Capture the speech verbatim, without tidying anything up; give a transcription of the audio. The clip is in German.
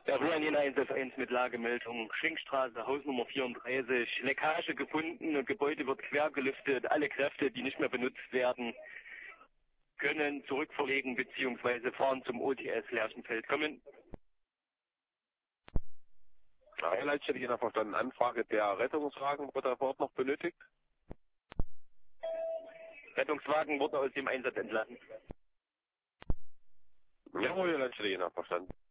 Der Ruhr eins F eins mit Lagemeldung. Schwingstraße, Hausnummer vierunddreißig. Leckage gefunden, Gebäude wird quer gelüftet. Alle Kräfte, die nicht mehr benutzt werden, können zurückverlegen bzw. fahren zum O T S Lerchenfeld. Kommen. Leitstelle, je nach verstanden. Anfrage der Rettungswagen wird der Ort noch benötigt? Rettungswagen wurde aus dem Einsatz entlassen. Jawohl, Leitstelle, je nach verstanden.